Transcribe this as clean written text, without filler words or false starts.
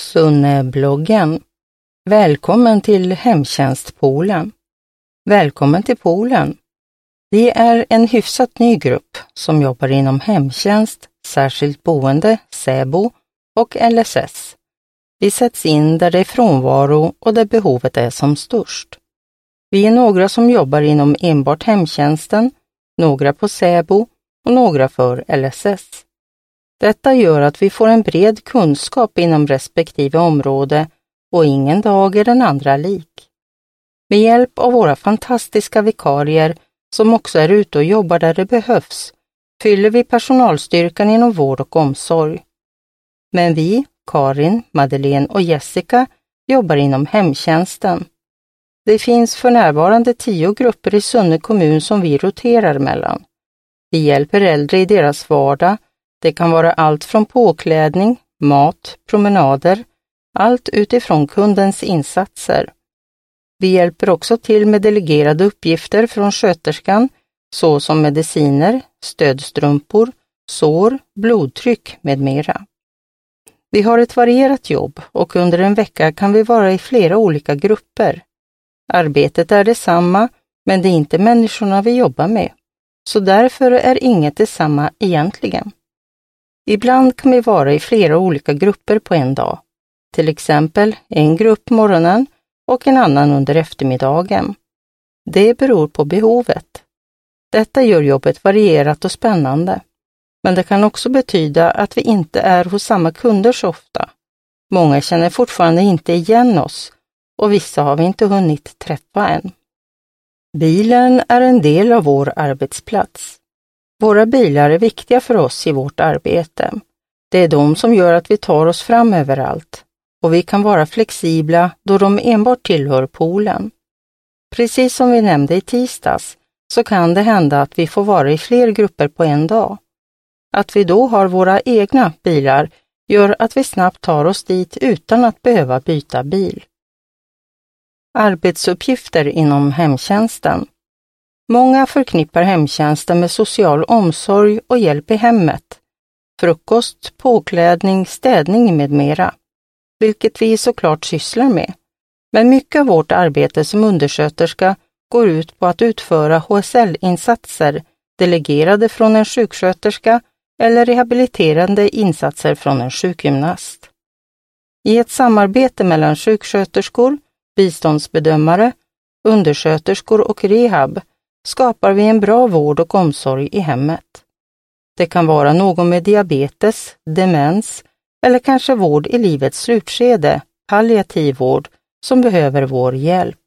Sunnebloggen. Välkommen till Hemtjänstpoolen. Välkommen till poolen. Vi är en hyfsat ny grupp som jobbar inom hemtjänst, särskilt boende, SÄBO och LSS. Vi sätts in där det är frånvaro och där behovet är som störst. Vi är några som jobbar inom enbart hemtjänsten, några på SÄBO och några för LSS. Detta gör att vi får en bred kunskap inom respektive område och ingen dag är den andra lik. Med hjälp av våra fantastiska vikarier som också är ute och jobbar där det behövs, fyller vi personalstyrkan inom vård och omsorg. Men vi, Karin, Madeleine och Jessica, jobbar inom hemtjänsten. Det finns för närvarande 10 grupper i Sunne kommun som vi roterar mellan. Vi hjälper äldre i deras vardag. Det kan vara allt från påklädning, mat, promenader, allt utifrån kundens insatser. Vi hjälper också till med delegerade uppgifter från sköterskan, såsom mediciner, stödstrumpor, sår, blodtryck med mera. Vi har ett varierat jobb och under en vecka kan vi vara i flera olika grupper. Arbetet är detsamma, men det är inte människorna vi jobbar med, så därför är inget detsamma egentligen. Ibland kan vi vara i flera olika grupper på en dag, till exempel en grupp morgonen och en annan under eftermiddagen. Det beror på behovet. Detta gör jobbet varierat och spännande, men det kan också betyda att vi inte är hos samma kunder så ofta. Många känner fortfarande inte igen oss och vissa har vi inte hunnit träffa än. Bilen är en del av vår arbetsplats. Våra bilar är viktiga för oss i vårt arbete. Det är de som gör att vi tar oss fram överallt och vi kan vara flexibla då de enbart tillhör poolen. Precis som vi nämnde i tisdags så kan det hända att vi får vara i fler grupper på en dag. Att vi då har våra egna bilar gör att vi snabbt tar oss dit utan att behöva byta bil. Arbetsuppgifter inom hemtjänsten. Många förknippar hemtjänsten med social omsorg och hjälp i hemmet, frukost, påklädning, städning med mera, vilket vi såklart sysslar med. Men mycket av vårt arbete som undersköterska går ut på att utföra HSL-insatser delegerade från en sjuksköterska eller rehabiliterande insatser från en sjukgymnast. I ett samarbete mellan sjuksköterskor, biståndsbedömare, undersköterskor och rehab skapar vi en bra vård och omsorg i hemmet. Det kan vara någon med diabetes, demens eller kanske vård i livets slutskede, palliativ vård, som behöver vår hjälp.